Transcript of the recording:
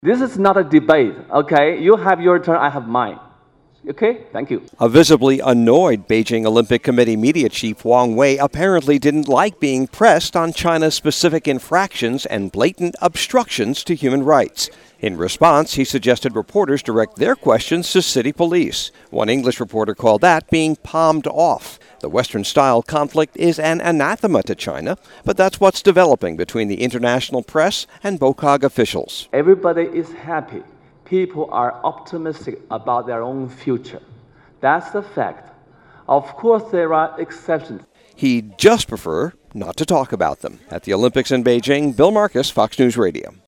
This is not a debate, okay? You have your turn, I have mine. Okay, thank you. A visibly annoyed Beijing Olympic Committee media chief Wang Wei apparently didn't like being pressed on China's specific infractions and blatant obstructions to human rights. In response, he suggested reporters direct their questions to city police. One English reporter called that being palmed off. The Western-style conflict is an anathema to China, but that's what's developing between the international press and BOCOG officials. Everybody is happy. People are optimistic about their own future. That's the fact. Of course, there are exceptions. He'd just prefer not to talk about them. At the Olympics in Beijing, Bill Marcus, Fox News Radio.